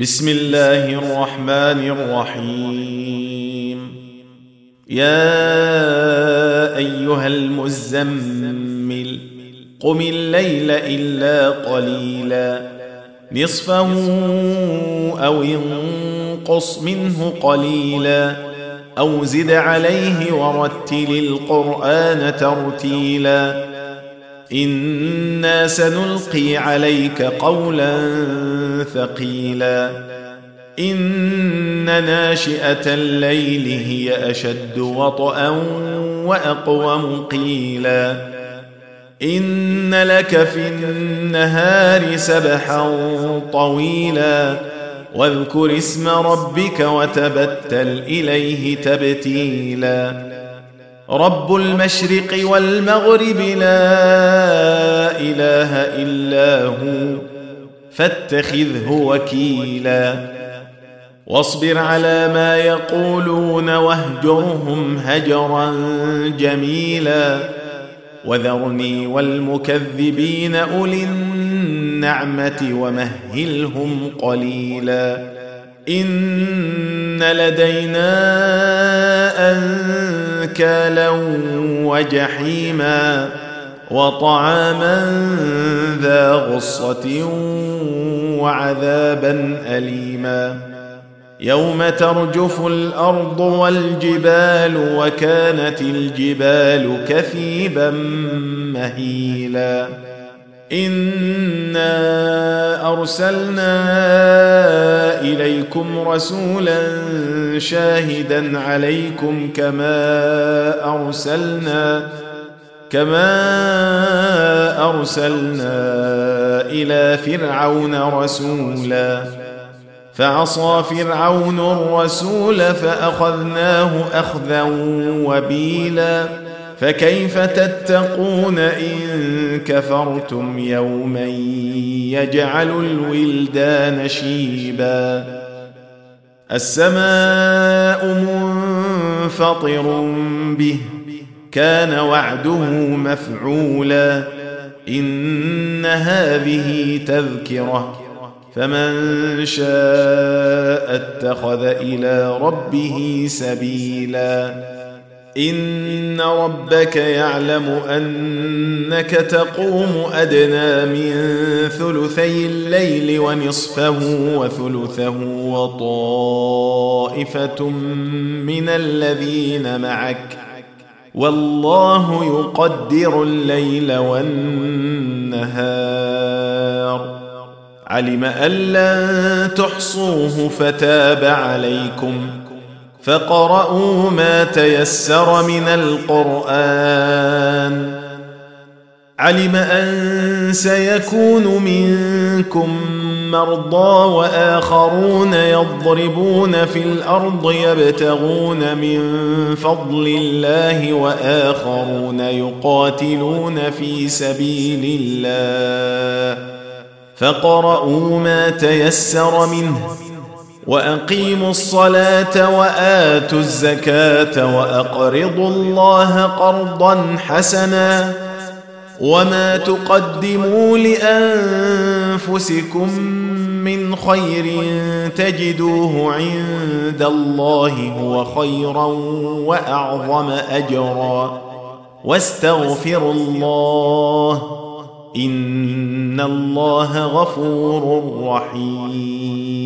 بسم الله الرحمن الرحيم. يا أيها المزمل قم الليل إلا قليلا نصفه أو انقص منه قليلا أو زد عليه ورتل القرآن ترتيلا إنا سنلقي عليك قولا ثقيلا إن ناشئة الليل هي أشد وطئا وأقوم قيلا إن لك في النهار سبحا طويلا واذكر اسم ربك وتبتل إليه تبتيلا رب المشرق والمغرب لا إله إلا هو فاتخذه وكيلا واصبر على ما يقولون واهجرهم هجرا جميلا وذرني والمكذبين أولي النعمة ومهلهم قليلا إن لدينا أنكالا وجحيما وطعاما ذا غصة وعذابا أليما يوم ترجف الأرض والجبال وكانت الجبال كثيبا مهيلا إنا أرسلنا إليكم رسولا شاهدا عليكم كما أرسلنا إلى فرعون رسولا فعصى فرعون الرسول فأخذناه أخذا وبيلا فكيف تتقون إن كفرتم يوما يجعل الولدان شيبا السماء منفطر به كان وعده مفعولا إن هذه تذكرة فمن شاء اتخذ إلى ربه سبيلا إن ربك يعلم أنك تقوم أدنى من ثلثي الليل ونصفه وثلثه وطائفة من الذين معك والله يقدر الليل والنهار علم أن لن تحصوه فتاب عليكم فقرؤوا ما تيسر من القرآن علم أن سيكون منكم مرضى وآخرون يضربون في الأرض يبتغون من فضل الله وآخرون يقاتلون في سبيل الله فقرؤوا ما تيسر منه وأقيموا الصلاة وآتوا الزكاة وأقرضوا الله قرضا حسنا وما تقدموا لأنفسكم من خير تجدوه عند الله هو خيرا وأعظم أجرا واستغفروا الله إن الله غفور رحيم.